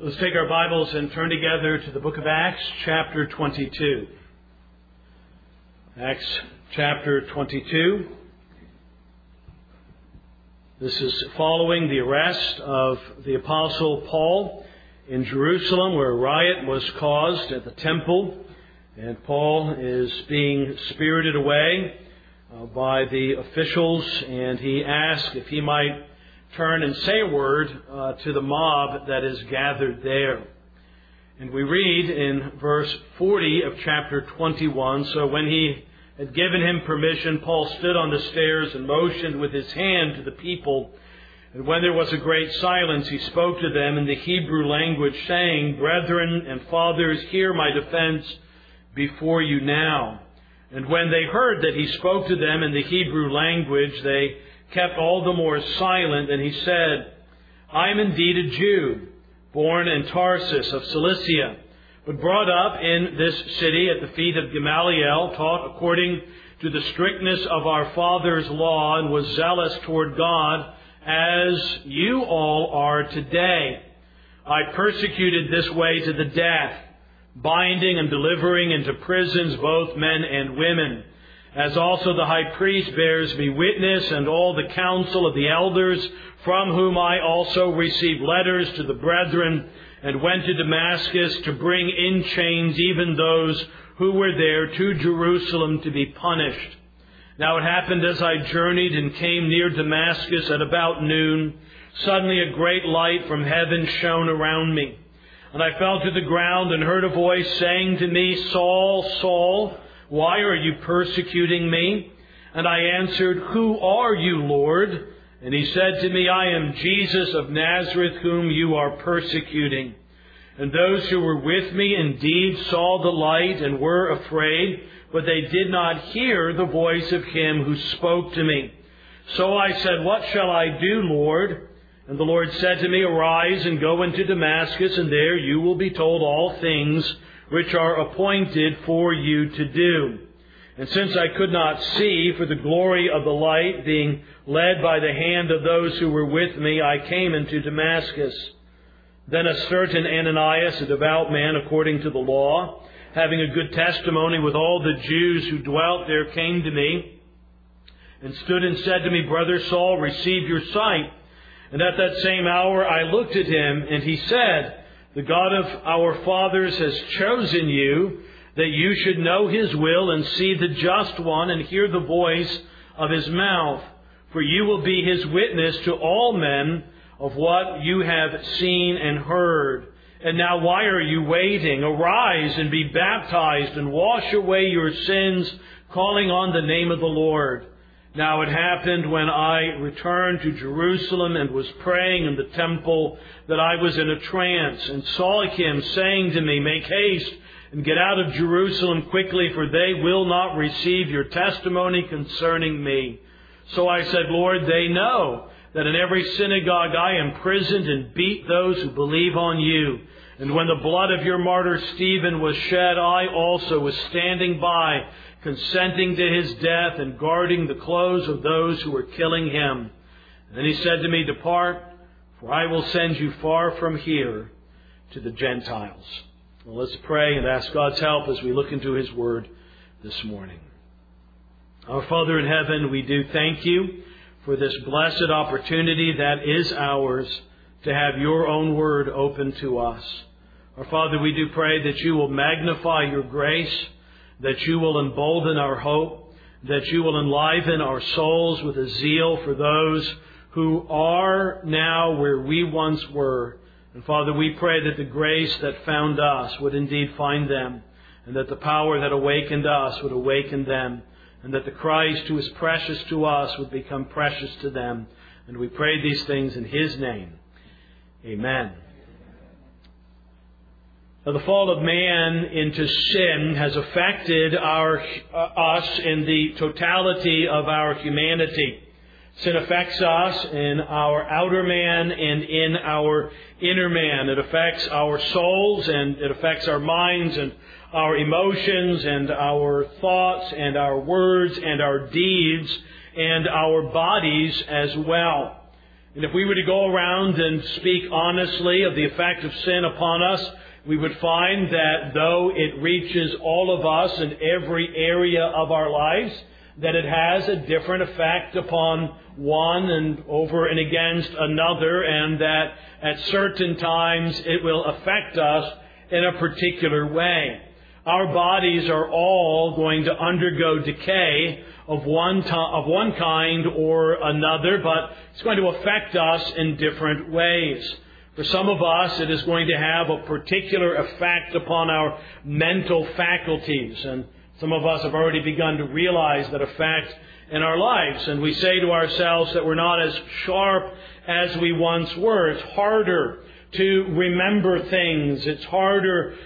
Let's take our Bibles and turn together to the book of Acts, chapter 22. Acts, chapter 22. This is following the arrest of the Apostle Paul in Jerusalem, where a riot was caused at the temple. And Paul is being spirited away by the officials, and he asked if he might turn and say a word to the mob that is gathered there. And we read in verse 40 of chapter 21, "So when he had given him permission, Paul stood on the stairs and motioned with his hand to the people. And when there was a great silence, he spoke to them in the Hebrew language, saying, 'Brethren and fathers, hear my defense before you now.' And when they heard that he spoke to them in the Hebrew language, they kept all the more silent, and he said, 'I am indeed a Jew, born in Tarsus of Cilicia, but brought up in this city at the feet of Gamaliel, taught according to the strictness of our father's law, and was zealous toward God, as you all are today. I persecuted this way to the death, binding and delivering into prisons both men and women. As also the high priest bears me witness, and all the council of the elders, from whom I also received letters to the brethren, and went to Damascus to bring in chains even those who were there to Jerusalem to be punished. Now it happened as I journeyed and came near Damascus at about noon, suddenly a great light from heaven shone around me. And I fell to the ground and heard a voice saying to me, 'Saul, Saul, why are you persecuting me?' And I answered, 'Who are you, Lord?' And he said to me, 'I am Jesus of Nazareth, whom you are persecuting.' And those who were with me indeed saw the light and were afraid, but they did not hear the voice of him who spoke to me. So I said, 'What shall I do, Lord?' And the Lord said to me, 'Arise and go into Damascus, and there you will be told all things which are appointed for you to do.' And since I could not see for the glory of the light, being led by the hand of those who were with me, I came into Damascus. Then a certain Ananias, a devout man according to the law, having a good testimony with all the Jews who dwelt there, came to me and stood and said to me, 'Brother Saul, receive your sight.' And at that same hour I looked at him, and he said, 'The God of our fathers has chosen you, that you should know his will and see the just one and hear the voice of his mouth. For you will be his witness to all men of what you have seen and heard. And now why are you waiting? Arise and be baptized and wash away your sins, calling on the name of the Lord.' Now it happened when I returned to Jerusalem and was praying in the temple that I was in a trance and saw him saying to me, 'Make haste and get out of Jerusalem quickly, for they will not receive your testimony concerning me.' So I said, 'Lord, they know that in every synagogue I imprisoned and beat those who believe on you. And when the blood of your martyr Stephen was shed, I also was standing by, consenting to his death and guarding the clothes of those who were killing him.' And then he said to me, 'Depart, for I will send you far from here to the Gentiles.'" Well, let's pray and ask God's help as we look into his word this morning. Our Father in heaven, we do thank you for this blessed opportunity that is ours to have your own word open to us. Our Father, we do pray that you will magnify your grace, that you will embolden our hope, that you will enliven our souls with a zeal for those who are now where we once were. And Father, we pray that the grace that found us would indeed find them, and that the power that awakened us would awaken them, and that the Christ who is precious to us would become precious to them. And we pray these things in his name. Amen. Now, the fall of man into sin has affected us in the totality of our humanity. Sin affects us in our outer man and in our inner man. It affects our souls, and it affects our minds and our emotions and our thoughts and our words and our deeds and our bodies as well. And if we were to go around and speak honestly of the effect of sin upon us, we would find that though it reaches all of us in every area of our lives, that it has a different effect upon one and over and against another, and that at certain times it will affect us in a particular way. Our bodies are all going to undergo decay of one kind or another, but it's going to affect us in different ways. For some of us, it is going to have a particular effect upon our mental faculties, and some of us have already begun to realize that effect in our lives. And we say to ourselves that we're not as sharp as we once were. It's harder to remember things. It's harder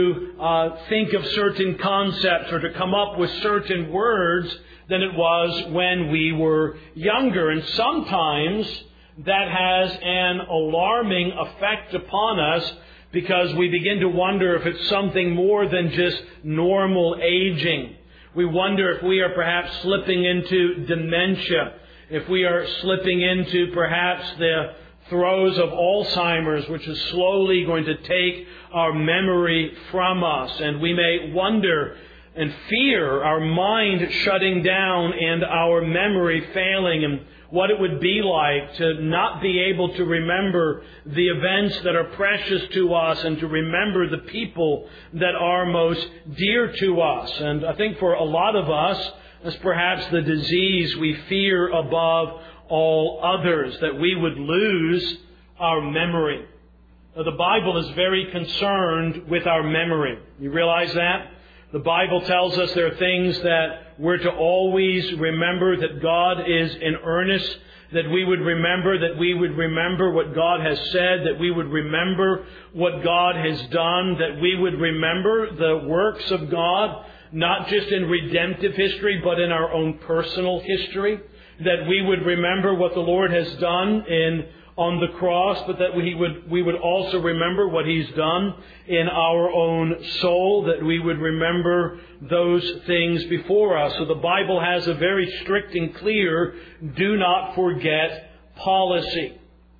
to think of certain concepts or to come up with certain words than it was when we were younger. And sometimes that has an alarming effect upon us, because we begin to wonder if it's something more than just normal aging. We wonder if we are perhaps slipping into dementia, if we are slipping into perhaps the throes of Alzheimer's, which is slowly going to take our memory from us. And we may wonder and fear our mind shutting down and our memory failing, and what it would be like to not be able to remember the events that are precious to us and to remember the people that are most dear to us. And I think for a lot of us, that's perhaps the disease we fear above all others, that we would lose our memory. Now, the Bible is very concerned with our memory. You realize that? The Bible tells us there are things that we're to always remember, that God is in earnest, that we would remember what God has said, that we would remember what God has done, that we would remember the works of God, not just in redemptive history, but in our own personal history, that we would remember what the Lord has done on the cross, but that we would also remember what He's done in our own soul, that we would remember those things before us. So the Bible has a very strict and clear do not forget policy.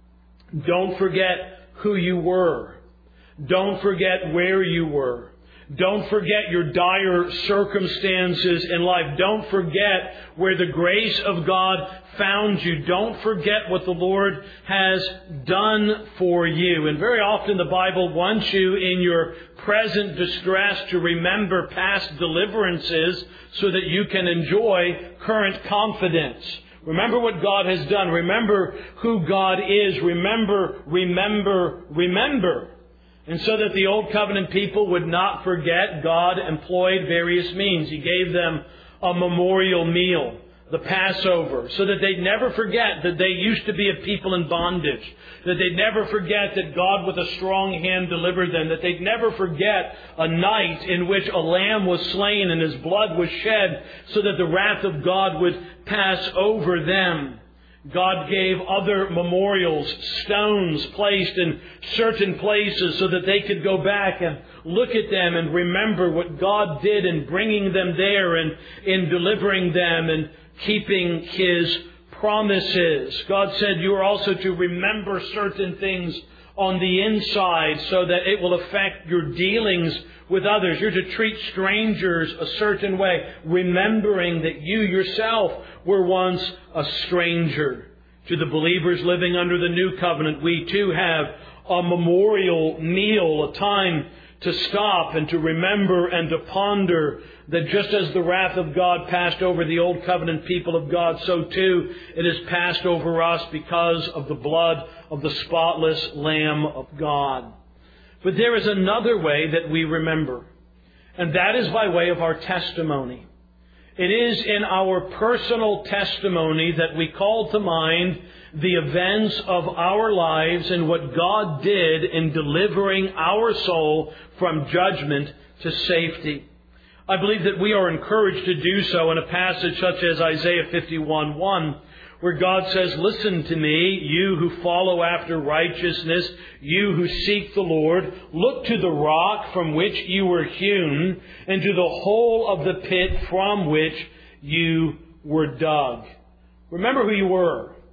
Don't forget who you were. Don't forget where you were. Don't forget your dire circumstances in life. Don't forget where the grace of God found you. Don't forget what the Lord has done for you. And very often the Bible wants you in your present distress to remember past deliverances so that you can enjoy current confidence. Remember what God has done. Remember who God is. Remember. And so that the Old Covenant people would not forget, God employed various means. He gave them a memorial meal, the Passover, so that they'd never forget that they used to be a people in bondage, that they'd never forget that God with a strong hand delivered them, that they'd never forget a night in which a lamb was slain and his blood was shed so that the wrath of God would pass over them. God gave other memorials, stones placed in certain places so that they could go back and look at them and remember what God did in bringing them there and in delivering them and keeping His promises. God said you are also to remember certain things on the inside so that it will affect your dealings with others. You're to treat strangers a certain way, remembering that you yourself were once a stranger. To the believers living under the new covenant, we too have a memorial meal, a time to stop and to remember and to ponder that just as the wrath of God passed over the old covenant people of God, so too it has passed over us because of the blood of the spotless Lamb of God. But there is another way that we remember, and that is by way of our testimony. It is in our personal testimony that we call to mind the events of our lives and what God did in delivering our soul from judgment to safety. I believe that we are encouraged to do so in a passage such as Isaiah 51:1, where God says, "Listen to me, you who follow after righteousness, you who seek the Lord. Look to the rock from which you were hewn, and to the hole of the pit from which you were dug." Remember who you were.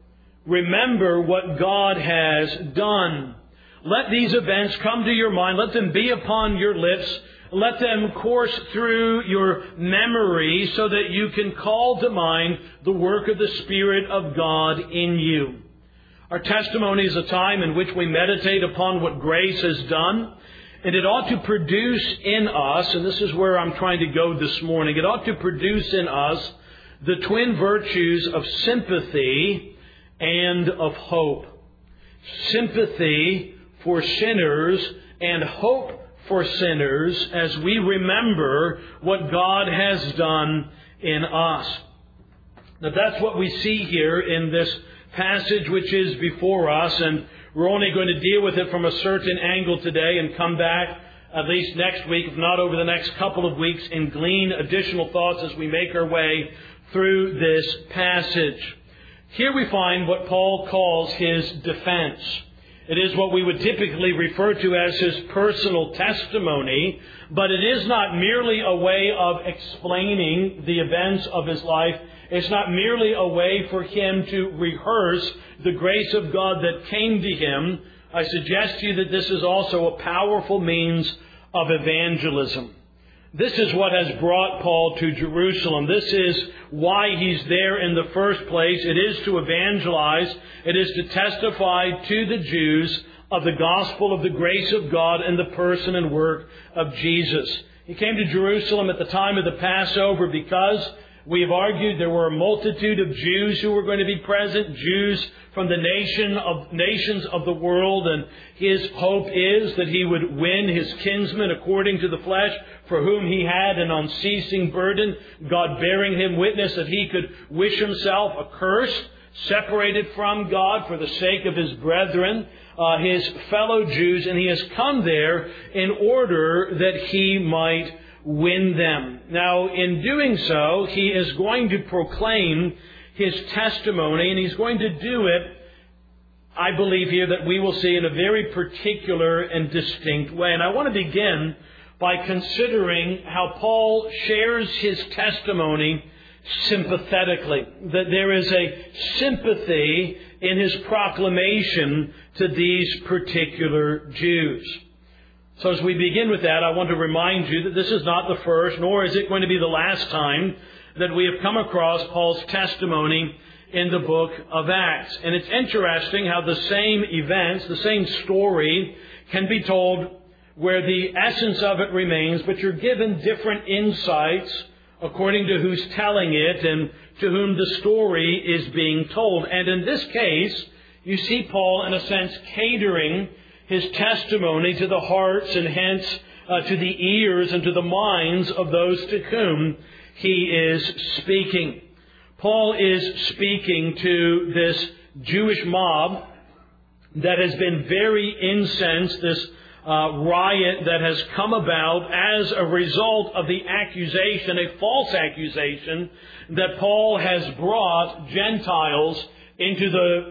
remember what God has done. Let these events come to your mind. Let them be upon your lips. Let them course through your memory so that you can call to mind the work of the Spirit of God in you. Our testimony is a time in which we meditate upon what grace has done, and it ought to produce in us, and this is where I'm trying to go this morning, it ought to produce in us the twin virtues of sympathy and of hope. Sympathy for sinners and hope for sinners as we remember what God has done in us. Now that's what we see here in this passage which is before us, and we're only going to deal with it from a certain angle today and come back at least next week, if not over the next couple of weeks, and glean additional thoughts as we make our way through this passage. Here we find what Paul calls his defense. It is what we would typically refer to as his personal testimony, but it is not merely a way of explaining the events of his life. It's not merely a way for him to rehearse the grace of God that came to him. I suggest to you that this is also a powerful means of evangelism. This is what has brought Paul to Jerusalem. This is why he's there in the first place. It is to evangelize. It is to testify to the Jews of the gospel of the grace of God and the person and work of Jesus. He came to Jerusalem at the time of the Passover because we have argued there were a multitude of Jews who were going to be present, Jews from the nations of the world, and his hope is that he would win his kinsmen according to the flesh, for whom he had an unceasing burden, God bearing him witness that he could wish himself accursed, separated from God for the sake of his brethren, his fellow Jews, and he has come there in order that he might win them. Now, in doing so, he is going to proclaim his testimony, and he's going to do it, I believe here, that we will see in a very particular and distinct way. And I want to begin by considering how Paul shares his testimony sympathetically. That there is a sympathy in his proclamation to these particular Jews. So as we begin with that, I want to remind you that this is not the first, nor is it going to be the last time that we have come across Paul's testimony in the book of Acts. And it's interesting how the same events, the same story, can be told where the essence of it remains, but you're given different insights according to who's telling it and to whom the story is being told. And in this case, you see Paul, in a sense, catering his testimony to the hearts and hence to the ears and to the minds of those to whom he is speaking. Paul is speaking to this Jewish mob that has been very incensed, this riot that has come about as a result of the accusation, a false accusation, that Paul has brought Gentiles into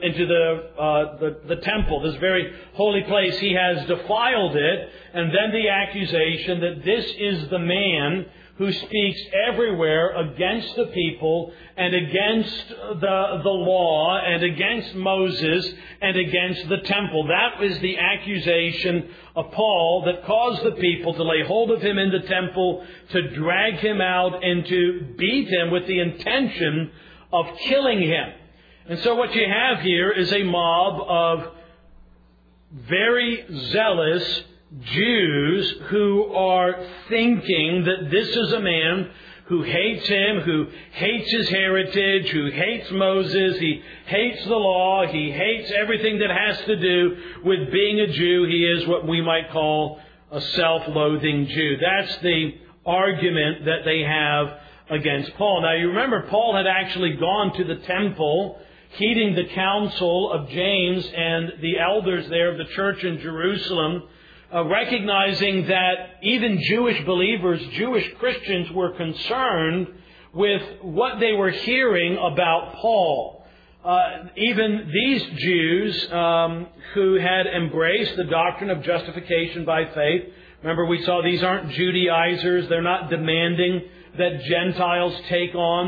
the temple, this very holy place. He has defiled it, and then the accusation that this is the man who speaks everywhere against the people and against the law and against Moses and against the temple. That was the accusation of Paul that caused the people to lay hold of him in the temple, to drag him out and to beat him with the intention of killing him. And so what you have here is a mob of very zealous Jews who are thinking that this is a man who hates him, who hates his heritage, who hates Moses, he hates the law, he hates everything that has to do with being a Jew. He is what we might call a self-loathing Jew. That's the argument that they have against Paul. Now you remember Paul had actually gone to the temple, heeding the counsel of James and the elders there of the church in Jerusalem, recognizing that even Jewish believers, Jewish Christians, were concerned with what they were hearing about Paul. Even these Jews who had embraced the doctrine of justification by faith. Remember, we saw these aren't Judaizers. They're not demanding that Gentiles take on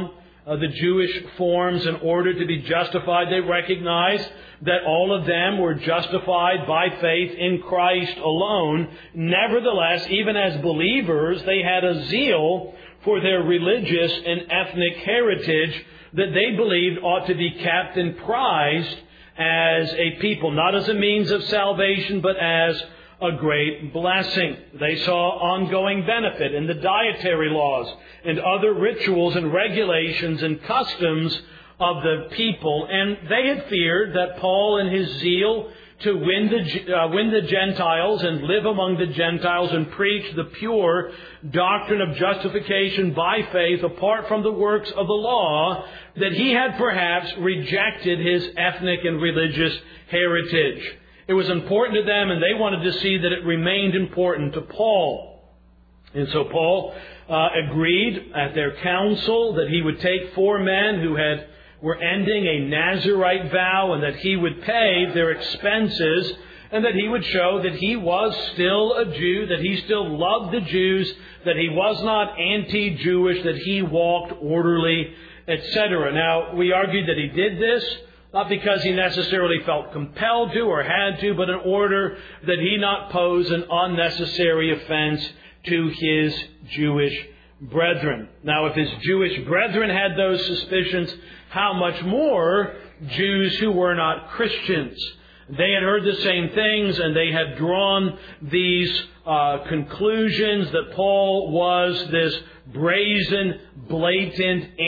the Jewish forms in order to be justified. They recognized that all of them were justified by faith in Christ alone. Nevertheless, even as believers, they had a zeal for their religious and ethnic heritage that they believed ought to be kept and prized as a people, not as a means of salvation, but as a great blessing. They saw ongoing benefit in the dietary laws and other rituals and regulations and customs of the people. And they had feared that Paul, in his zeal to win the Gentiles and live among the Gentiles and preach the pure doctrine of justification by faith apart from the works of the law, that he had perhaps rejected his ethnic and religious heritage. It was important to them, and they wanted to see that it remained important to Paul. And so Paul agreed at their council that he would take 4 men who were ending a Nazirite vow, and that he would pay their expenses, and that he would show that he was still a Jew, that he still loved the Jews, that he was not anti-Jewish, that he walked orderly, etc. Now, we argued that he did this not because he necessarily felt compelled to or had to, but in order that he not pose an unnecessary offense to his Jewish brethren. Now, if his Jewish brethren had those suspicions, how much more Jews who were not Christians? They had heard the same things, and they had drawn these conclusions that Paul was this brazen, blatant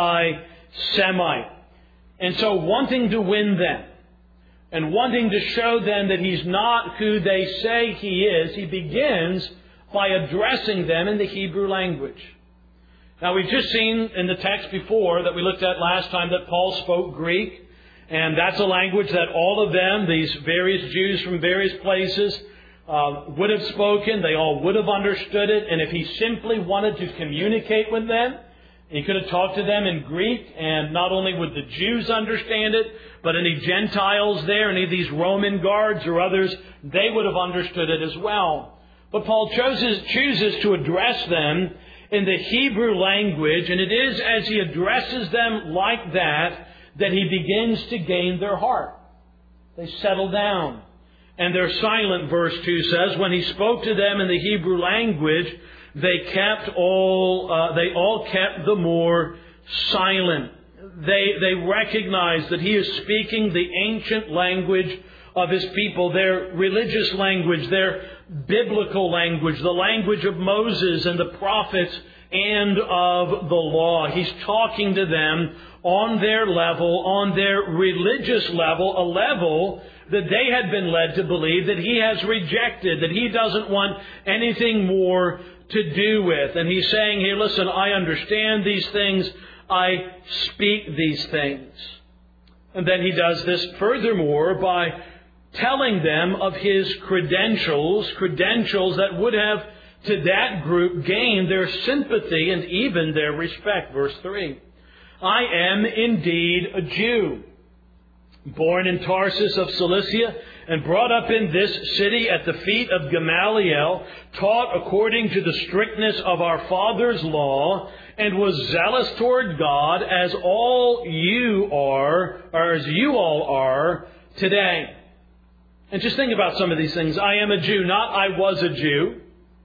anti-Semite. And so, wanting to win them, and wanting to show them that he's not who they say he is, he begins by addressing them in the Hebrew language. Now, we've just seen in the text before that we looked at last time that Paul spoke Greek, and that's a language that all of them, these various Jews from various places, would have spoken. They all would have understood it, and if he simply wanted to communicate with them, he could have talked to them in Greek, and not only would the Jews understand it, but any Gentiles there, any of these Roman guards or others, they would have understood it as well. But Paul chooses to address them in the Hebrew language, and it is as he addresses them like that he begins to gain their heart. They settle down. And they're silent, verse 2 says. When he spoke to them in the Hebrew language, they all kept the more silent. They recognized that he is speaking the ancient language of his people, their religious language, their biblical language, the language of Moses and the prophets and of the law. He's talking to them on their level, on their religious level, a level that they had been led to believe that he has rejected, that he doesn't want anything more to do with. And he's saying here, listen, I understand these things. I speak these things. And then he does this furthermore by telling them of his credentials that would have to that group gained their sympathy and even their respect. Verse 3. I am indeed a Jew, born in Tarsus of Cilicia, and brought up in this city at the feet of Gamaliel, taught according to the strictness of our father's law, and was zealous toward God as all you are, or as you all are today. And just think about some of these things. I am a Jew, not I was a Jew.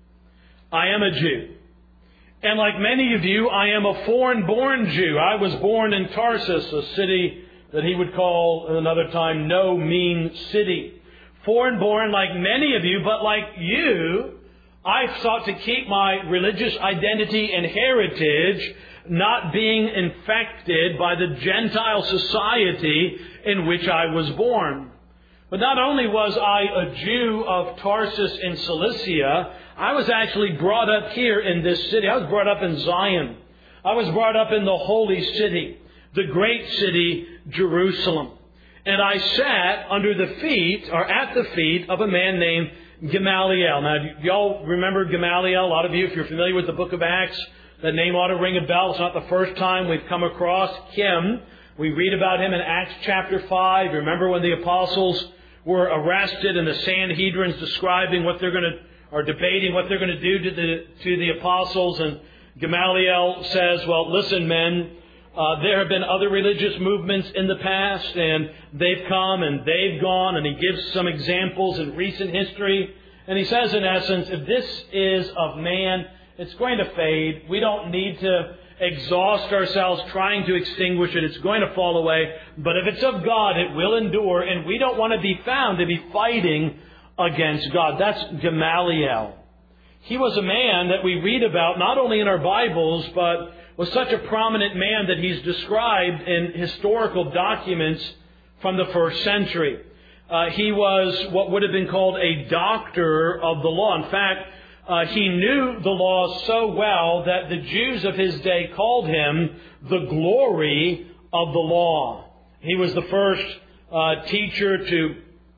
I am a Jew. And like many of you, I am a foreign-born Jew. I was born in Tarsus, a city that he would call at another time no mean city. Foreign-born like many of you, but like you, I sought to keep my religious identity and heritage not being infected by the Gentile society in which I was born. But not only was I a Jew of Tarsus in Cilicia, I was actually brought up here in this city. I was brought up in Zion. I was brought up in the holy city, the great city, Jerusalem. And I sat under the feet, or at the feet, of a man named Gamaliel. Now, do y'all remember Gamaliel? A lot of you, if you're familiar with the book of Acts, that name ought to ring a bell. It's not the first time we've come across him. We read about him in Acts chapter 5. Remember when the apostles were arrested and the Sanhedrin's describing what they're going to, or debating what they're going to do to the apostles, and Gamaliel says, well, listen, men, There have been other religious movements in the past, and they've come and they've gone, and he gives some examples in recent history. And he says, in essence, if this is of man, it's going to fade. We don't need to exhaust ourselves trying to extinguish it. It's going to fall away. But if it's of God, it will endure, and we don't want to be found to be fighting against God. That's Gamaliel. He was a man that we read about not only in our Bibles, but was such a prominent man that he's described in historical documents from the first century. He was what would have been called a doctor of the law. In fact, he knew the law so well that the Jews of his day called him the glory of the law. He was the first teacher to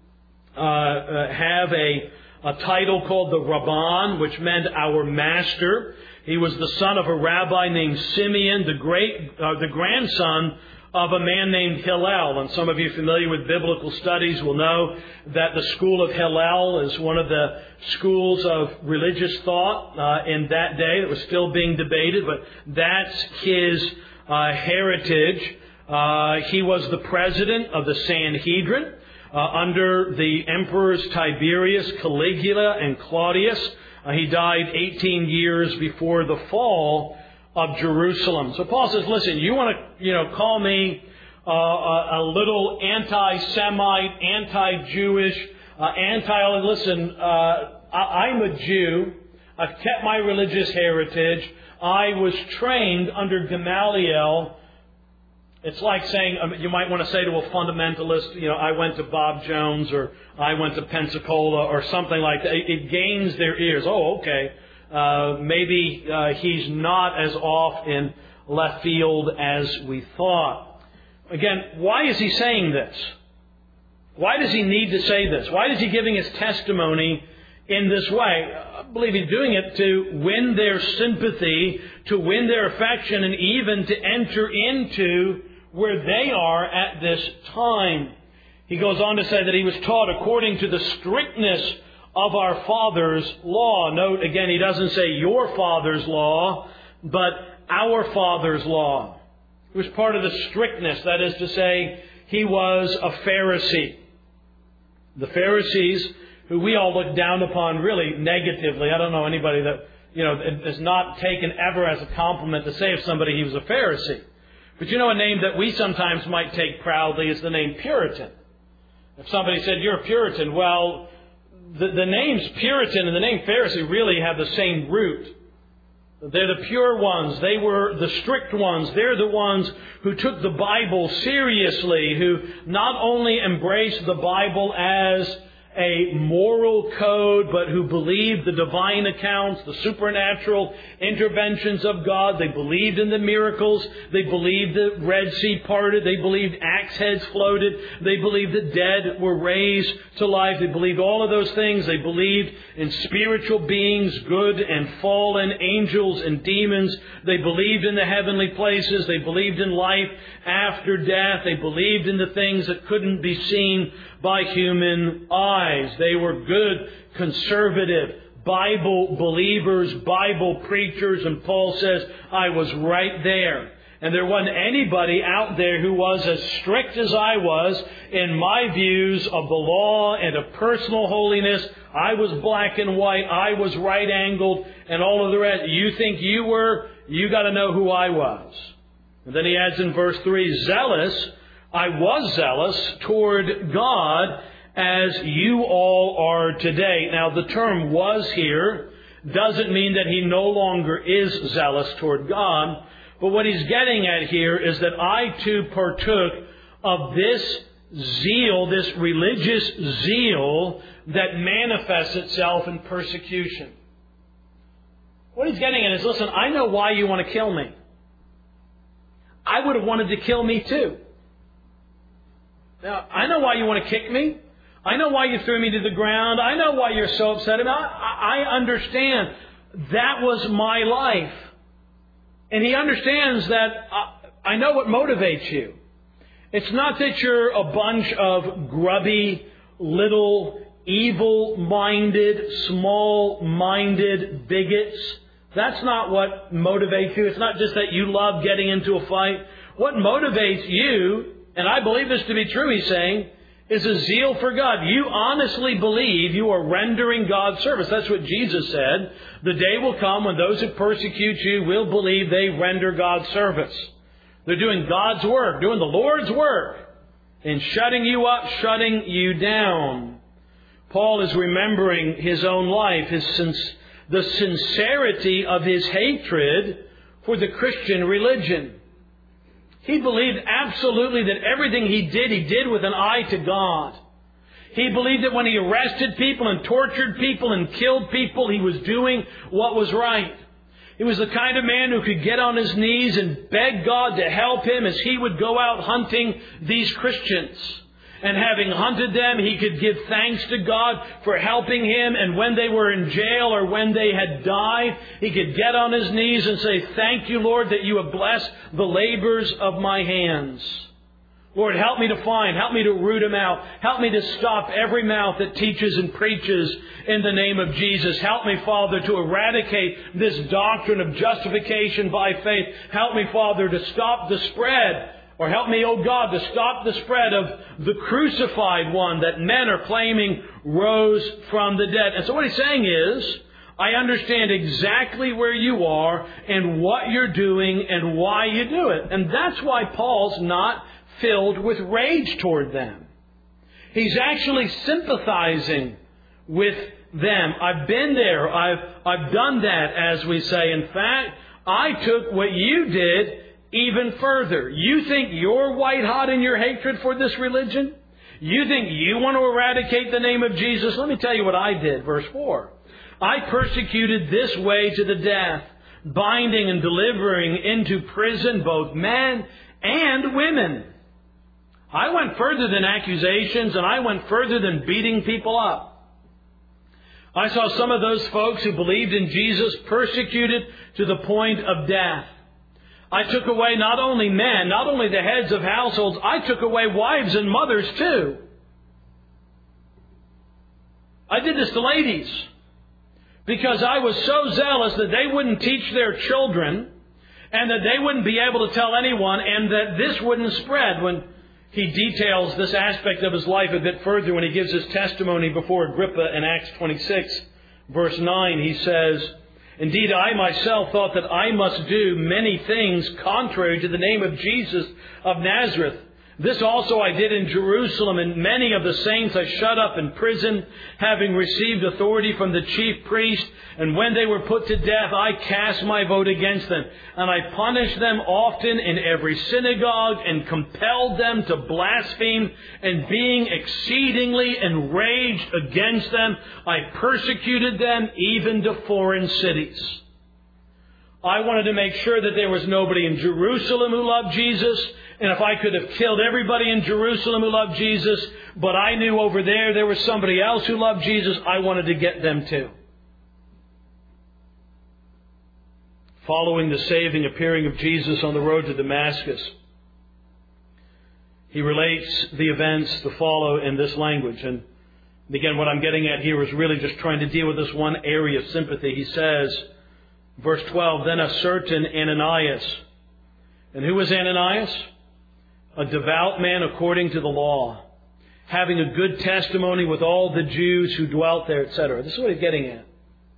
have a title called the Rabban, which meant our master. He was the son of a rabbi named Simeon, the grandson of a man named Hillel. And some of you familiar with biblical studies will know that the school of Hillel is one of the schools of religious thought in that day that was still being debated, but that's his heritage. He was the president of the Sanhedrin under the emperors Tiberius, Caligula, and Claudius. He died 18 years before the fall of Jerusalem. So Paul says, listen, you want to, call me a little anti-Semite, anti-Jewish, listen, I'm a Jew. I've kept my religious heritage. I was trained under Gamaliel. It's like saying, you might want to say to a fundamentalist, I went to Bob Jones, or I went to Pensacola, or something like that. It gains their ears. Oh, okay. Maybe he's not as off in left field as we thought. Again, why is he saying this? Why does he need to say this? Why is he giving his testimony in this way? I believe he's doing it to win their sympathy, to win their affection, and even to enter into where they are at this time. He goes on to say that he was taught according to the strictness of our father's law. Note, again, he doesn't say your father's law, but our father's law. It was part of the strictness. That is to say, he was a Pharisee. The Pharisees, who we all look down upon really negatively. I don't know anybody that, is not taken ever as a compliment to say of somebody he was a Pharisee. But a name that we sometimes might take proudly is the name Puritan. If somebody said, you're a Puritan, well, the names Puritan and the name Pharisee really have the same root. They're the pure ones. They were the strict ones. They're the ones who took the Bible seriously, who not only embraced the Bible as a moral code, but who believed the divine accounts, the supernatural interventions of God. They believed in the miracles. They believed the Red Sea parted. They believed axe heads floated. They believed the dead were raised to life. They believed all of those things. They believed in spiritual beings, good and fallen, angels and demons. They believed in the heavenly places. They believed in life after death. They believed in the things that couldn't be seen by human eyes. They were good, conservative, Bible believers, Bible preachers, and Paul says, I was right there. And there wasn't anybody out there who was as strict as I was in my views of the law and of personal holiness. I was black and white, I was right angled, and all of the rest. You think you were? You got to know who I was. And then he adds in verse 3, zealous. I was zealous toward God as you all are today. Now, the term was here doesn't mean that he no longer is zealous toward God. But what he's getting at here is that I too partook of this zeal, this religious zeal that manifests itself in persecution. What he's getting at is, listen, I know why you want to kill me. I would have wanted to kill me too. Now, I know why you want to kick me. I know why you threw me to the ground. I know why you're so upset about it. I understand. That was my life. And he understands that I know what motivates you. It's not that you're a bunch of grubby, little, evil-minded, small-minded bigots. That's not what motivates you. It's not just that you love getting into a fight What motivates you, and I believe this to be true, he's saying, is a zeal for God. You honestly believe you are rendering God service. That's what Jesus said. The day will come when those who persecute you will believe they render God service. They're doing God's work, doing the Lord's work, and shutting you up, shutting you down. Paul is remembering his own life, the sincerity of his hatred for the Christian religion. He believed absolutely that everything he did with an eye to God. He believed that when he arrested people and tortured people and killed people, he was doing what was right. He was the kind of man who could get on his knees and beg God to help him as he would go out hunting these Christians. And having hunted them, he could give thanks to God for helping him. And when they were in jail or when they had died, he could get on his knees and say, "Thank you, Lord, that you have blessed the labors of my hands. Lord, help me to help me to root them out. Help me to stop every mouth that teaches and preaches in the name of Jesus. Help me, Father, to eradicate this doctrine of justification by faith. Help me, Father, to stop the spread. Or help me, oh God, to stop the spread of the crucified one that men are claiming rose from the dead." And so what he's saying is, I understand exactly where you are and what you're doing and why you do it. And that's why Paul's not filled with rage toward them. He's actually sympathizing with them. I've been there. I've done that, as we say. In fact, I took what you did even further. You think you're white hot in your hatred for this religion? You think you want to eradicate the name of Jesus? Let me tell you what I did. Verse 4. I persecuted this way to the death, binding and delivering into prison both men and women. I went further than accusations, and I went further than beating people up. I saw some of those folks who believed in Jesus persecuted to the point of death. I took away not only men, not only the heads of households, I took away wives and mothers too. I did this to ladies because I was so zealous that they wouldn't teach their children and that they wouldn't be able to tell anyone and that this wouldn't spread. When he details this aspect of his life a bit further, when he gives his testimony before Agrippa in Acts 26, verse 9, he says, "Indeed, I myself thought that I must do many things contrary to the name of Jesus of Nazareth. This also I did in Jerusalem, and many of the saints I shut up in prison, having received authority from the chief priest. And when they were put to death, I cast my vote against them. And I punished them often in every synagogue, and compelled them to blaspheme. And being exceedingly enraged against them, I persecuted them even to foreign cities." I wanted to make sure that there was nobody in Jerusalem who loved Jesus. And if I could have killed everybody in Jerusalem who loved Jesus, but I knew over there was somebody else who loved Jesus, I wanted to get them too. Following the saving appearing of Jesus on the road to Damascus, he relates the events to follow in this language. And again, what I'm getting at here is really just trying to deal with this one area of sympathy. He says, verse 12, "Then a certain Ananias." And who was Ananias? A devout man according to the law, having a good testimony with all the Jews who dwelt there, etc. This is what he's getting at.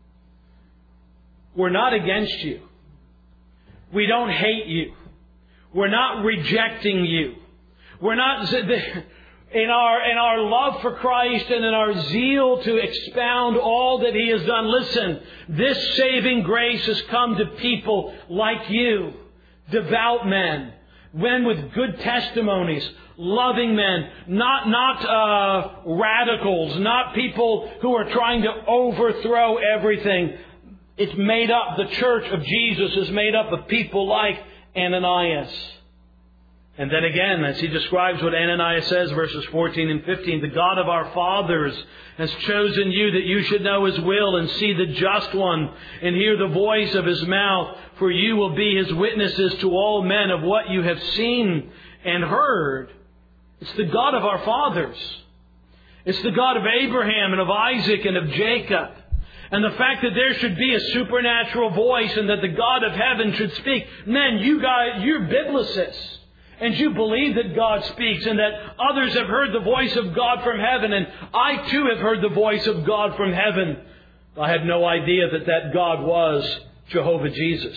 We're not against you. We don't hate you. We're not rejecting you. We're not, in our love for Christ and in our zeal to expound all that He has done. Listen, this saving grace has come to people like you, devout men with good testimonies, loving men, not radicals, not people who are trying to overthrow everything. It's made up, the church of Jesus is made up of people like Ananias. And then again, as he describes what Ananias says, verses 14 and 15, "The God of our fathers has chosen you that you should know His will and see the just one and hear the voice of His mouth. For you will be His witnesses to all men of what you have seen and heard." It's the God of our fathers. It's the God of Abraham and of Isaac and of Jacob. And the fact that there should be a supernatural voice and that the God of heaven should speak. Men, you guys, you're biblicists. and you believe that God speaks and that others have heard the voice of God from heaven, and I too have heard the voice of God from heaven, I had no idea that God was Jehovah Jesus.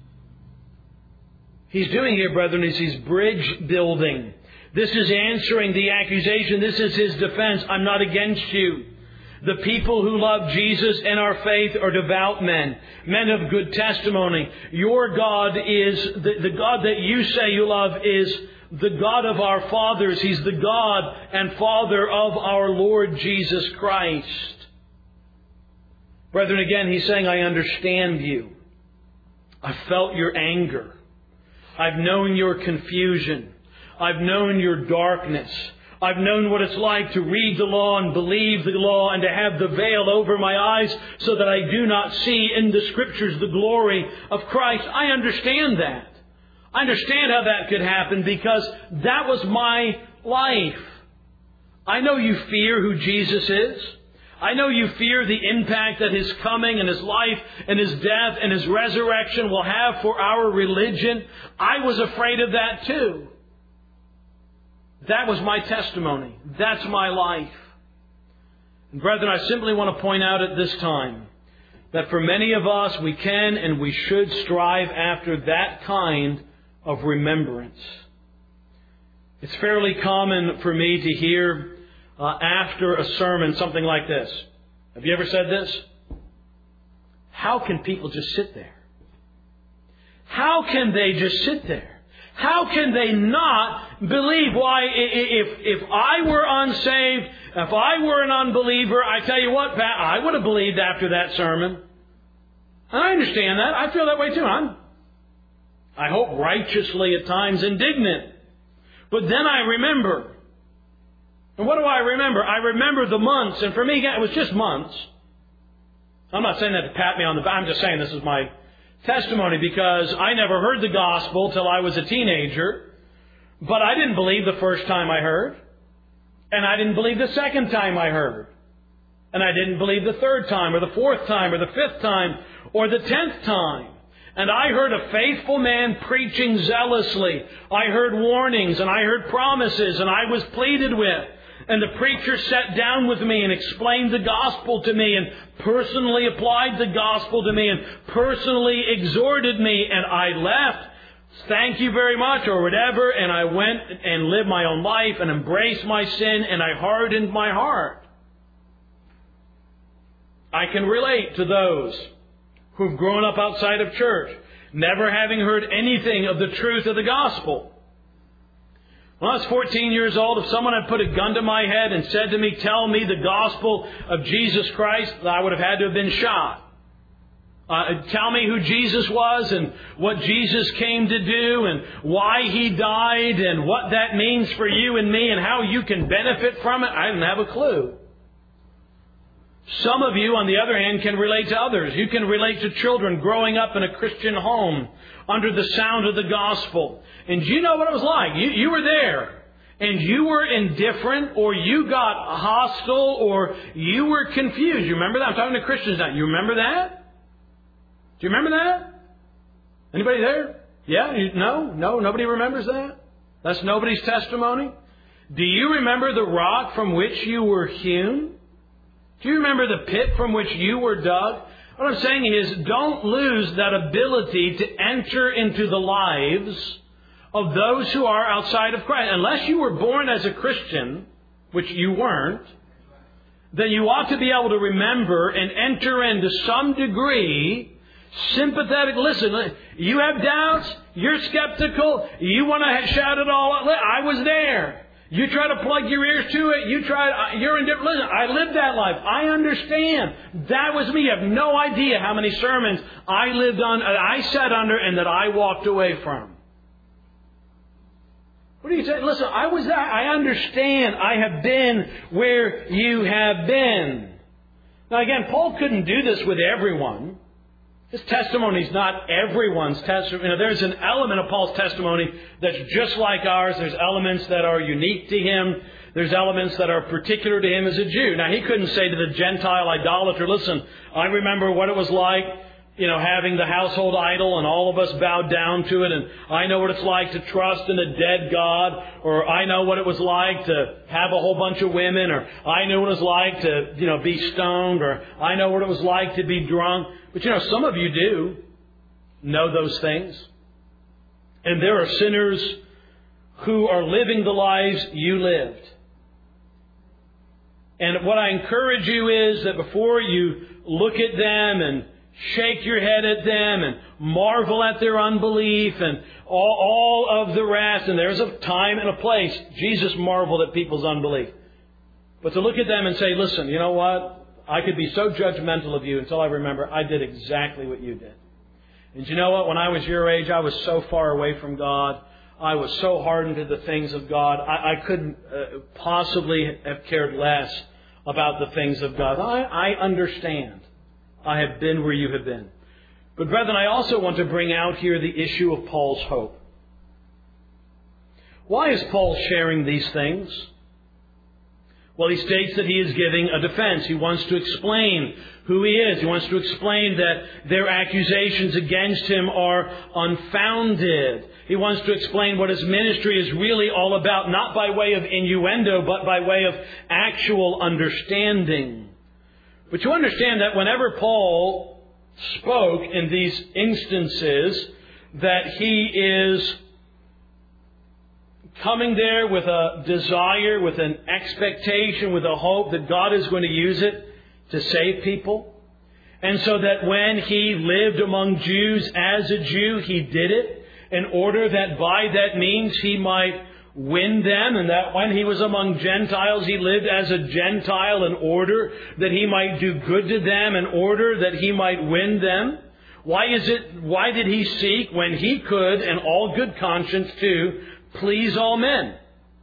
He's doing here, brethren, is he's bridge building. This is answering the accusation. This is his defense. I'm not against you. The people who love Jesus and our faith are devout men, men of good testimony. Your God is, the God that you say you love is the God of our fathers. He's the God and Father of our Lord Jesus Christ. Brethren, again, he's saying, I understand you. I've felt your anger. I've known your confusion. I've known your darkness. I've known what it's like to read the law and believe the law and to have the veil over my eyes so that I do not see in the Scriptures the glory of Christ. I understand that. I understand how that could happen because that was my life. I know you fear who Jesus is. I know you fear the impact that His coming and His life and His death and His resurrection will have for our religion. I was afraid of that too. That was my testimony. That's my life. And brethren, I simply want to point out at this time that for many of us, we can and we should strive after that kind of remembrance. It's fairly common for me to hear after a sermon something like this. Have you ever said this? How can people just sit there? How can they just sit there? How can they not believe? Why, if I were unsaved, if I were an unbeliever, I tell you what, Pat, I would have believed after that sermon. And I understand that. I feel that way too. I hope righteously at times indignant. But then I remember. And what do I remember? I remember the months. And for me, again, it was just months. I'm not saying that to pat me on the back. I'm just saying this is my testimony because I never heard the gospel till I was a teenager. But I didn't believe the first time I heard. And I didn't believe the second time I heard. And I didn't believe the third time or the fourth time or the fifth time or the 10th time. And I heard a faithful man preaching zealously. I heard warnings and I heard promises and I was pleaded with. And the preacher sat down with me and explained the gospel to me and personally applied the gospel to me and personally exhorted me. And I left, thank you very much or whatever, and I went and lived my own life and embraced my sin and I hardened my heart. I can relate to those who've grown up outside of church, never having heard anything of the truth of the gospel. When I was 14 years old, if someone had put a gun to my head and said to me, tell me the gospel of Jesus Christ, I would have had to have been shot. Tell me who Jesus was and what Jesus came to do and why He died and what that means for you and me and how you can benefit from it. I didn't have a clue. Some of you, on the other hand, can relate to others. You can relate to children growing up in a Christian home under the sound of the gospel. And you know what it was like. You were there. And you were indifferent or you got hostile or you were confused. You remember that? I'm talking to Christians now. You remember that? Do you remember that? Anybody there? Yeah? No, nobody remembers that? That's nobody's testimony? Do you remember the rock from which you were hewn? Do you remember the pit from which you were dug? What I'm saying is, don't lose that ability to enter into the lives of those who are outside of Christ. Unless you were born as a Christian, which you weren't, then you ought to be able to remember and enter into some degree sympathetic. Listen, you have doubts, you're skeptical, you want to shout it all out. I was there. You try to plug your ears to it. You're indifferent. Listen, I lived that life. I understand. That was me. You have no idea how many sermons I lived on, I sat under, and that I walked away from. What do you say? Listen, I was there. I understand. I have been where you have been. Now again, Paul couldn't do this with everyone. His testimony is not everyone's testimony. There's an element of Paul's testimony that's just like ours. There's elements that are unique to him. There's elements that are particular to him as a Jew. Now, he couldn't say to the Gentile idolater, listen, I remember what it was like having the household idol and all of us bowed down to it, and I know what it's like to trust in a dead God, or I know what it was like to have a whole bunch of women, or I knew what it was like to, be stoned, or I know what it was like to be drunk. But some of you do know those things. And there are sinners who are living the lives you lived. And what I encourage you is that before you look at them and shake your head at them and marvel at their unbelief and all of the rest, and there's a time and a place. Jesus marveled at people's unbelief. But to look at them and say, listen, you know what? I could be so judgmental of you until I remember I did exactly what you did. And you know what? When I was your age, I was so far away from God. I was so hardened to the things of God. I couldn't possibly have cared less about the things of God. I understand. I have been where you have been. But brethren, I also want to bring out here the issue of Paul's hope. Why is Paul sharing these things? Well, he states that he is giving a defense. He wants to explain who he is. He wants to explain that their accusations against him are unfounded. He wants to explain what his ministry is really all about, not by way of innuendo, but by way of actual understanding. But you understand that whenever Paul spoke in these instances, that he is coming there with a desire, with an expectation, with a hope that God is going to use it to save people. And so that when he lived among Jews as a Jew, he did it in order that by that means he might win them, and that when he was among Gentiles, he lived as a Gentile in order that he might do good to them, in order that he might win them. Why did he seek, when he could, in all good conscience, to please all men?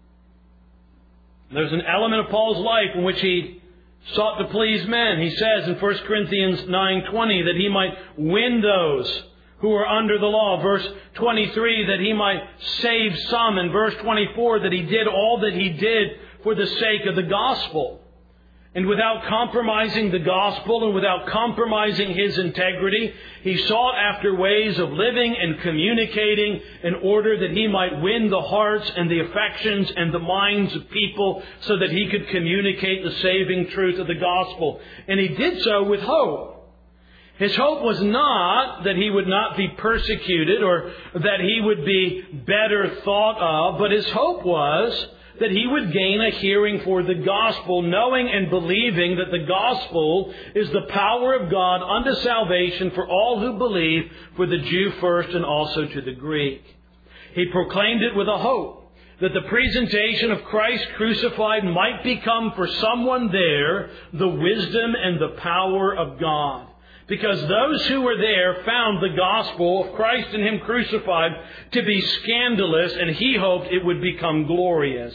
There's an element of Paul's life in which he sought to please men. He says in 1 Corinthians 9:20 that he might win those who are under the law. Verse 23, that he might save some. And verse 24, that he did all that he did for the sake of the gospel. And without compromising the gospel and without compromising his integrity, he sought after ways of living and communicating in order that he might win the hearts and the affections and the minds of people so that he could communicate the saving truth of the gospel. And he did so with hope. His hope was not that he would not be persecuted or that he would be better thought of, but his hope was that he would gain a hearing for the gospel, knowing and believing that the gospel is the power of God unto salvation for all who believe, for the Jew first and also to the Greek. He proclaimed it with a hope that the presentation of Christ crucified might become for someone there the wisdom and the power of God. Because those who were there found the gospel of Christ and Him crucified to be scandalous, and he hoped it would become glorious.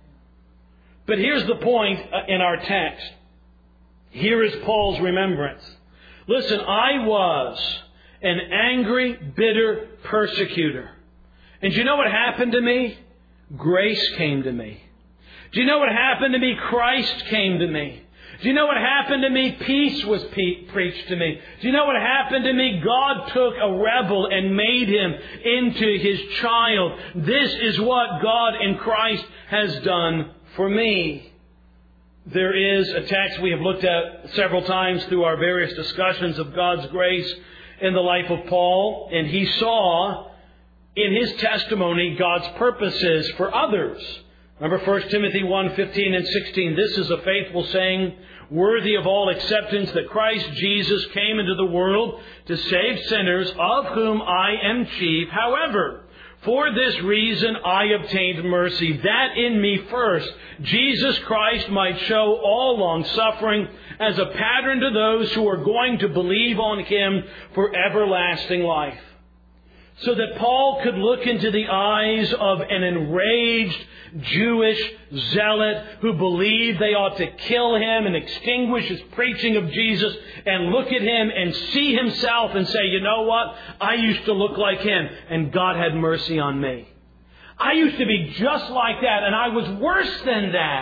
But here's the point in our text. Here is Paul's remembrance. Listen, I was an angry, bitter persecutor. And do you know what happened to me? Grace came to me. Do you know what happened to me? Christ came to me. Do you know what happened to me? Peace was preached to me. Do you know what happened to me? God took a rebel and made him into His child. This is what God in Christ has done for me. There is a text we have looked at several times through our various discussions of God's grace in the life of Paul. And he saw in his testimony God's purposes for others. Remember 1 Timothy 1:15 and 16. This is a faithful saying, worthy of all acceptance, that Christ Jesus came into the world to save sinners, of whom I am chief. However, for this reason I obtained mercy, that in me first Jesus Christ might show all long suffering as a pattern to those who are going to believe on Him for everlasting life. So that Paul could look into the eyes of an enraged Jewish zealot who believed they ought to kill him and extinguish his preaching of Jesus, and look at him and see himself and say, you know what? I used to look like him, and God had mercy on me. I used to be just like that, and I was worse than that.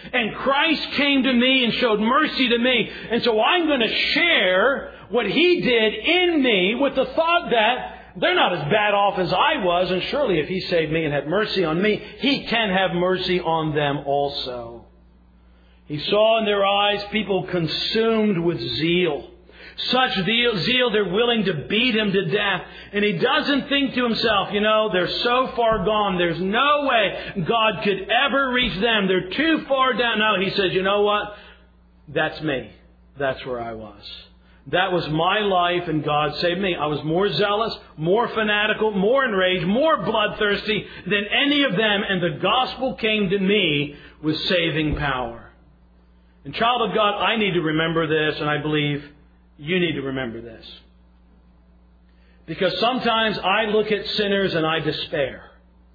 And Christ came to me and showed mercy to me. And so I'm going to share what He did in me with the thought that they're not as bad off as I was. And surely if He saved me and had mercy on me, He can have mercy on them also. He saw in their eyes people consumed with zeal. Such zeal they're willing to beat Him to death. And He doesn't think to Himself, they're so far gone. There's no way God could ever reach them. They're too far down. No, He says, you know what? That's me. That's where I was. That was my life, and God saved me. I was more zealous, more fanatical, more enraged, more bloodthirsty than any of them, and the gospel came to me with saving power. And child of God, I need to remember this, and I believe you need to remember this. Because sometimes I look at sinners and I despair.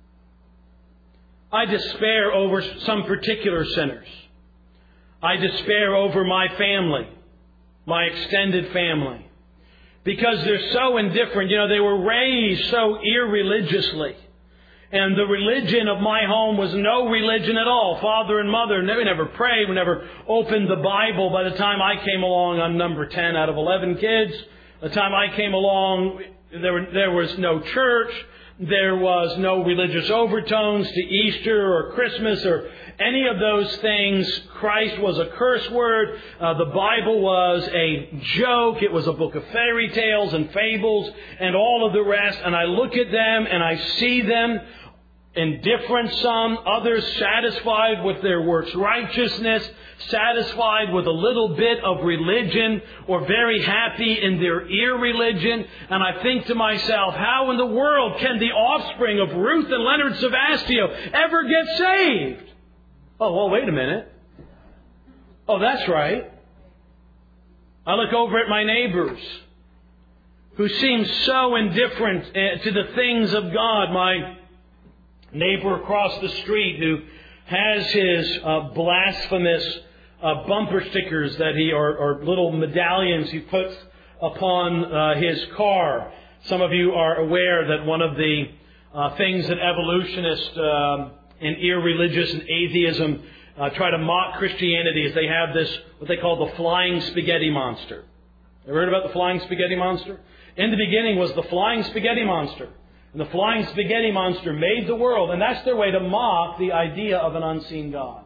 I despair over some particular sinners. I despair over my family, my extended family. Because they're so indifferent. They were raised so irreligiously. And the religion of my home was no religion at all. Father and mother, we never prayed. We never opened the Bible. By the time I came along, I'm number 10 out of 11 kids. By the time I came along, there was no church. There was no religious overtones to Easter or Christmas or any of those things. Christ was a curse word. The Bible was a joke. It was a book of fairy tales and fables and all of the rest. And I look at them and I see them indifferent, some, others satisfied with their works righteousness, satisfied with a little bit of religion, or very happy in their irreligion. And I think to myself, how in the world can the offspring of Ruth and Leonard Savastio ever get saved? Oh, well, wait a minute. Oh, that's right. I look over at my neighbors who seem so indifferent to the things of God. My neighbor across the street who has his blasphemous bumper stickers that or little medallions he puts upon his car. Some of you are aware that one of the things that evolutionists and irreligious and atheism try to mock Christianity is they have this, what they call the flying spaghetti monster. Ever heard about the flying spaghetti monster? In the beginning was the flying spaghetti monster. And the flying spaghetti monster made the world, and that's their way to mock the idea of an unseen God.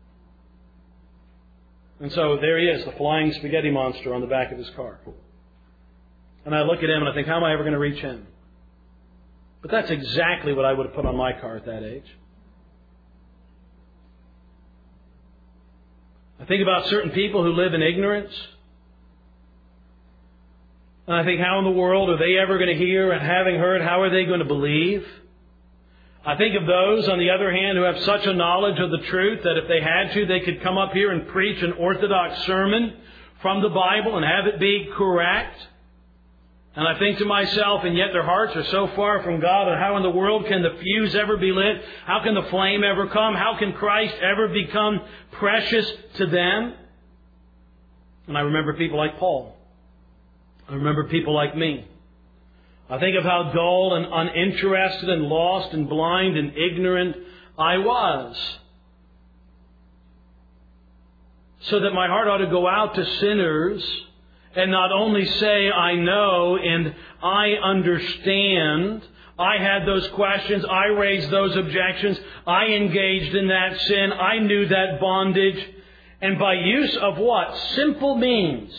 And so there he is, the flying spaghetti monster on the back of his car. And I look at him and I think, how am I ever going to reach him? But that's exactly what I would have put on my car at that age. I think about certain people who live in ignorance. And I think, how in the world are they ever going to hear? And having heard, how are they going to believe? I think of those, on the other hand, who have such a knowledge of the truth that if they had to, they could come up here and preach an orthodox sermon from the Bible and have it be correct. And I think to myself, and yet their hearts are so far from God, and how in the world can the fuse ever be lit? How can the flame ever come? How can Christ ever become precious to them? And I remember people like Paul. I remember people like me. I think of how dull and uninterested and lost and blind and ignorant I was. So that my heart ought to go out to sinners and not only say, I know and I understand. I had those questions. I raised those objections. I engaged in that sin. I knew that bondage. And by use of what? Simple means.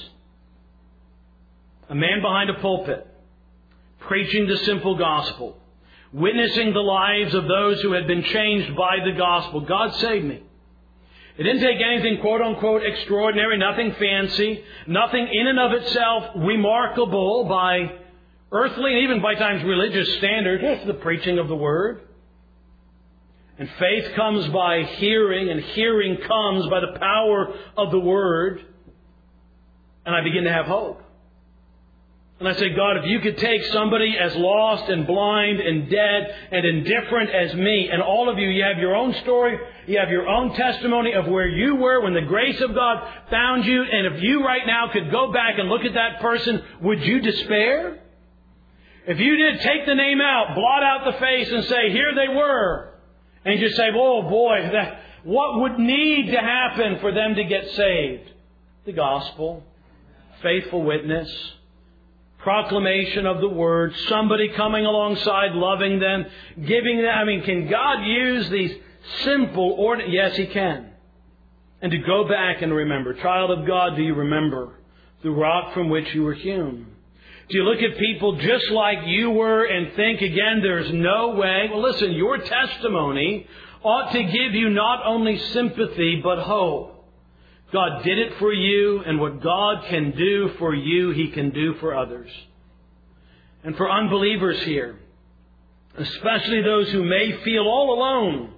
A man behind a pulpit, preaching the simple gospel, witnessing the lives of those who had been changed by the gospel. God saved me. It didn't take anything quote-unquote extraordinary, nothing fancy, nothing in and of itself remarkable by earthly and even by times religious standards. Just the preaching of the Word. And faith comes by hearing, and hearing comes by the power of the Word. And I begin to have hope. And I say, God, if you could take somebody as lost and blind and dead and indifferent as me, and all of you, you have your own story, you have your own testimony of where you were when the grace of God found you, and if you right now could go back and look at that person, would you despair? If you did take the name out, blot out the face and say, here they were, and just say, oh boy, What would need to happen for them to get saved? The gospel, faithful witness, proclamation of the Word, somebody coming alongside, loving them, giving them. Can God use these simple, ordinary? Yes, He can. And to go back and remember. Child of God, do you remember the rock from which you were hewn? Do you look at people just like you were and think again, there's no way? Well, listen, your testimony ought to give you not only sympathy, but hope. God did it for you, and what God can do for you, He can do for others. And for unbelievers here, especially those who may feel all alone,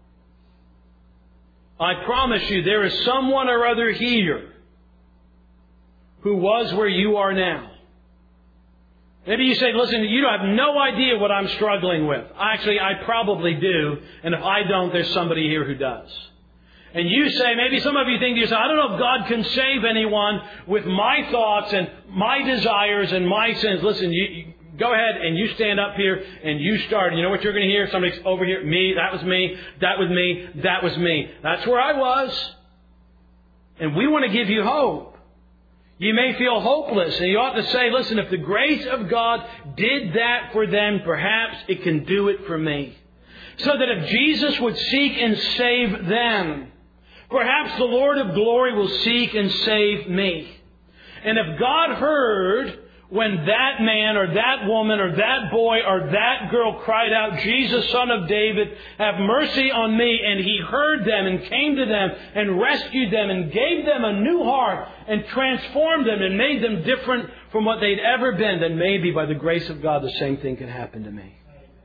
I promise you there is someone or other here who was where you are now. Maybe you say, listen, you have no idea what I'm struggling with. Actually, I probably do, and if I don't, there's somebody here who does. And you say, maybe some of you think to yourself, I don't know if God can save anyone with my thoughts and my desires and my sins. Listen, you go ahead and you stand up here and you start. You know what you're going to hear? Somebody's over here. Me, that was me, that was me, that was me. That's where I was. And we want to give you hope. You may feel hopeless, and you ought to say, listen, if the grace of God did that for them, perhaps it can do it for me. So that if Jesus would seek and save them, perhaps the Lord of glory will seek and save me. And if God heard when that man or that woman or that boy or that girl cried out, Jesus, Son of David, have mercy on me, and He heard them and came to them and rescued them and gave them a new heart and transformed them and made them different from what they'd ever been, then maybe by the grace of God the same thing can happen to me.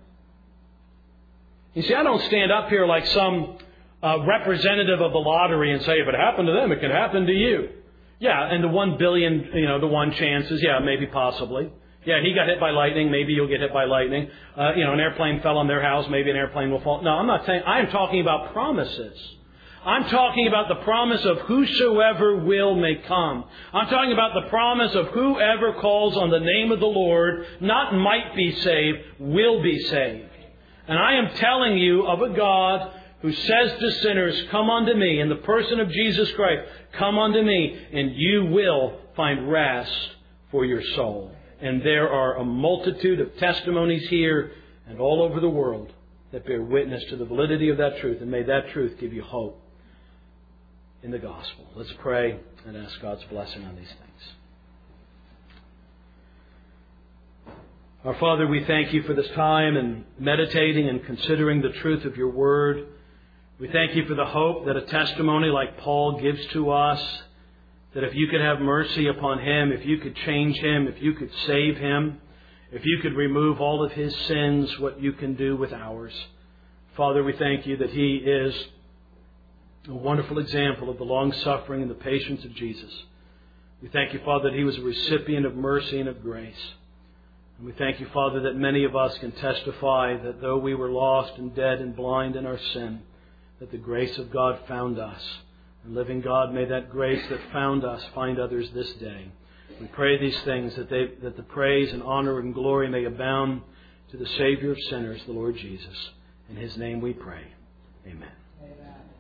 You see, I don't stand up here like some representative of the lottery and say, if it happened to them, it can happen to you. Yeah, and the 1 billion, the one chances, yeah, maybe possibly. Yeah, he got hit by lightning, maybe you'll get hit by lightning. An airplane fell on their house, maybe an airplane will fall. No, I'm not saying, I'm talking about promises. I'm talking about the promise of whosoever will may come. I'm talking about the promise of whoever calls on the name of the Lord, not might be saved, will be saved. And I am telling you of a God who says to sinners, come unto me, in the person of Jesus Christ, come unto me, and you will find rest for your soul. And there are a multitude of testimonies here and all over the world that bear witness to the validity of that truth. And may that truth give you hope in the gospel. Let's pray and ask God's blessing on these things. Our Father, we thank You for this time and meditating and considering the truth of Your Word. We thank You for the hope that a testimony like Paul gives to us, that if You could have mercy upon him, if You could change him, if You could save him, if You could remove all of his sins, what You can do with ours. Father, we thank You that he is a wonderful example of the long-suffering and the patience of Jesus. We thank You, Father, that he was a recipient of mercy and of grace. And we thank You, Father, that many of us can testify that though we were lost and dead and blind in our sin, that the grace of God found us. And living God, may that grace that found us find others this day. We pray these things that the praise and honor and glory may abound to the Savior of sinners, the Lord Jesus. In His name we pray. Amen. Amen.